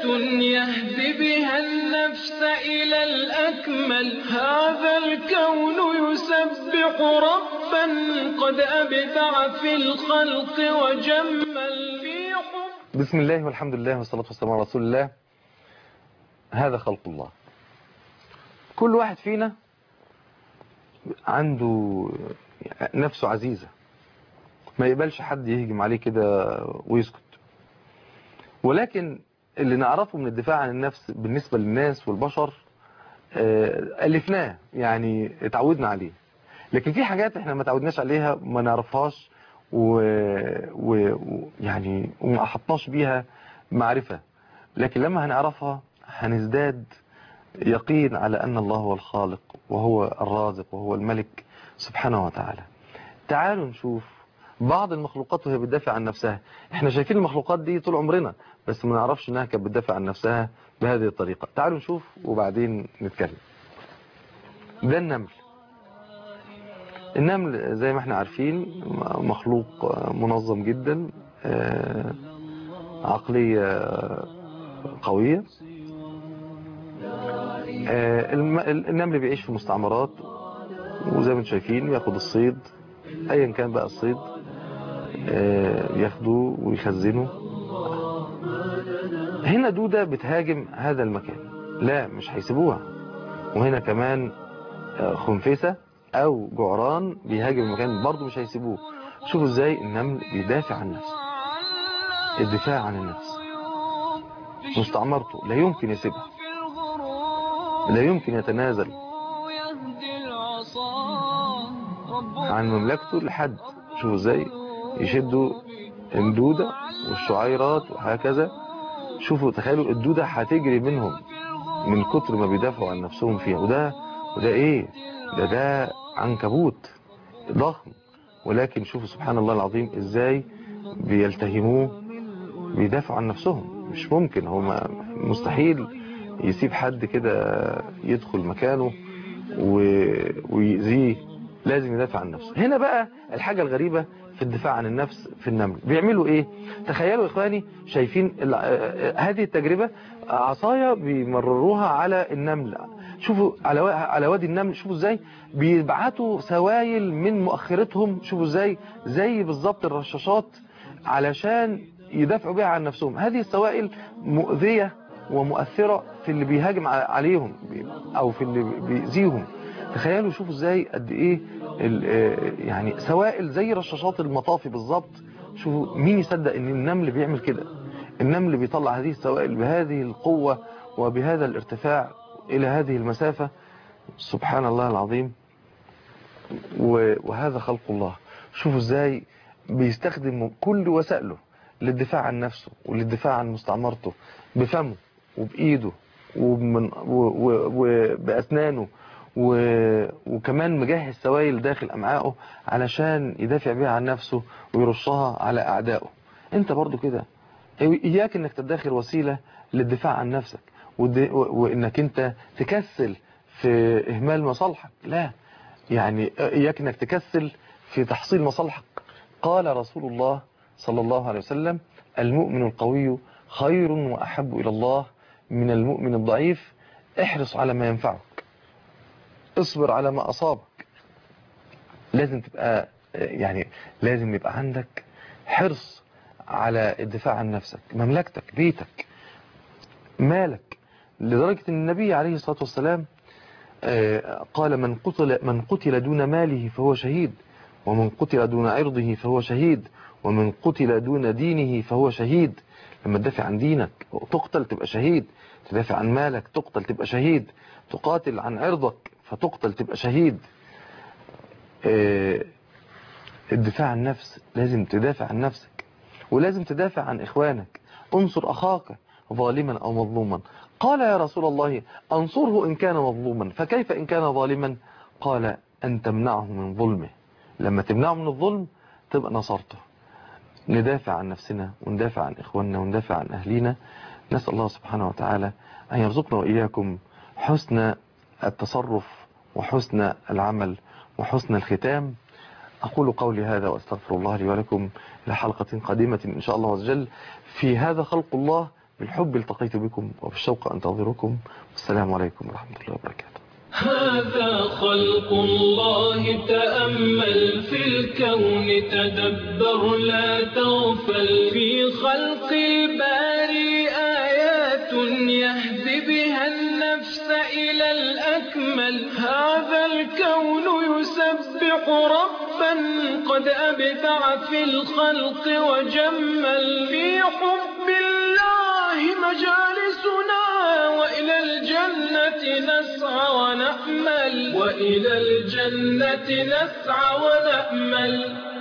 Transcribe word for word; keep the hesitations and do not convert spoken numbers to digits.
يهدي بها النفس إلى الأكمل. هذا الكون يسبح ربا قد أبدع في الخلق وجمل في حب. بسم الله والحمد لله والصلاة والسلام على رسول الله. هذا خلق الله. كل واحد فينا عنده نفسه عزيزة، ما يقبلش حد يهجم عليه كده ويسكت. ولكن اللي نعرفه من الدفاع عن النفس بالنسبة للناس والبشر ألفناه، يعني اتعودنا عليه. لكن في حاجات احنا ما تعودناش عليها، ما نعرفهاش ويعني وما أحطناش بيها معرفة. لكن لما هنعرفها هنزداد يقين على أن الله هو الخالق وهو الرازق وهو الملك سبحانه وتعالى. تعالوا نشوف بعض المخلوقات وهي بتدافع عن نفسها. احنا شايفين المخلوقات دي طول عمرنا، بس ما نعرفش انها كانت بتدافع عن نفسها بهذه الطريقة. تعالوا نشوف وبعدين نتكلم. ده النمل. النمل زي ما احنا عارفين مخلوق منظم جدا، عقلية قوية. النمل بيعيش في مستعمرات، وزي ما انتم شايفين ياخد الصيد ايا كان بقى الصيد، ياخدوه ويخزنه. هنا دودة بتهاجم هذا المكان، لا مش هيسيبوها. وهنا كمان خنفسة او جعران بيهاجم المكان برضو مش هيسيبوه. شوفوا ازاي النمل بيدافع عن نفسه. الدفاع عن النفس، مستعمرته لا يمكن يسيبها، لا يمكن يتنازل عن مملكته لحد. شوفوا ازاي يشدوا الدودة والشعيرات وهكذا. شوفوا تخيلوا الدودة هتجري منهم من كتر ما بيدافعوا عن نفسهم فيها. وده وده ايه ده ده عنكبوت ضخم، ولكن شوفوا سبحان الله العظيم ازاي بيلتهموه، بيدافعوا عن نفسهم. مش ممكن، هو مستحيل يسيب حد كده يدخل مكانه ويأذيه، لازم يدافع عن نفسه. هنا بقى الحاجة الغريبة في الدفاع عن النفس في النمل. بيعملوا ايه؟ تخيلوا اخواني، شايفين هذه التجربة، عصاية بيمرروها على النمل. شوفوا على على وادي النمل، شوفوا ازاي بيبعتوا سوائل من مؤخرتهم. شوفوا ازاي زي بالظبط الرشاشات علشان يدافعوا بها عن نفسهم. هذه السوائل مؤذية ومؤثرة في اللي بيهاجم عليهم او في اللي بيأذيهم. تخيلوا شوفوا ازاي قد ايه يعني سوائل زي رشاشات المطافي بالظبط. شوفوا مين يصدق ان النمل بيعمل كده؟ النمل بيطلع هذه السوائل بهذه القوة وبهذا الارتفاع الى هذه المسافة. سبحان الله العظيم. وهذا خلق الله. شوفوا ازاي بيستخدم كل وسائله للدفاع عن نفسه وللدفاع عن مستعمرته، بفمه وبإيده وبأسنانه، وكمان مجهز سوائل داخل أمعائه علشان يدافع بيها عن نفسه ويرشها على أعدائه. انت برضو كده إياك انك تدخل وسيلة للدفاع عن نفسك وانك انت تكسل في إهمال مصالحك. لا، يعني إياك انك تكسل في تحصيل مصالحك. قال رسول الله صلى الله عليه وسلم: المؤمن القوي خير وأحب إلى الله من المؤمن الضعيف. احرص على ما ينفعك، اصبر على ما أصابك. لازم تبقى يعني لازم يبقى عندك حرص على الدفاع عن نفسك، مملكتك، بيتك، مالك. لدرجة أن النبي عليه الصلاة والسلام قال: من قتل, من قتل دون ماله فهو شهيد، ومن قتل دون عرضه فهو شهيد، ومن قتل دون دينه فهو شهيد. لما تدافع عن دينك تقتل تبقى شهيد، تدافع عن مالك تقتل تبقى شهيد، تقاتل عن عرضك فتقتل تبقى شهيد. الدفاع عن النفس لازم تدافع عن نفسك، ولازم تدافع عن إخوانك. انصر أخاك ظالما أو مظلوما. قال: يا رسول الله أنصره إن كان مظلوما، فكيف إن كان ظالما؟ قال: أن تمنعه من ظلمه. لما تمنعه من الظلم تبقى نصرته. ندافع عن نفسنا وندافع عن إخواننا وندافع عن أهلينا. نسأل الله سبحانه وتعالى أن يرزقنا وإياكم حسن التصرف وحسن العمل وحسن الختام. أقول قولي هذا وأستغفر الله لي ولكم. إلى حلقة قادمة إن شاء الله عز وجل في هذا خلق الله بالحب التقيت بكم وبالشوق أنتظركم. والسلام عليكم ورحمة الله وبركاته. هذا خلق الله، تأمل في الكون، تدبر لا تغفل، في خلق الباري آيات يهدي بها النفس إلى الأكمل. هذا الكون يسبح ربا قد أبدع في الخلق وجمل، في حب الله مجالسنا، وإلى الجنة نسعى ونأمل، وإلى الجنة نسعى ونأمل.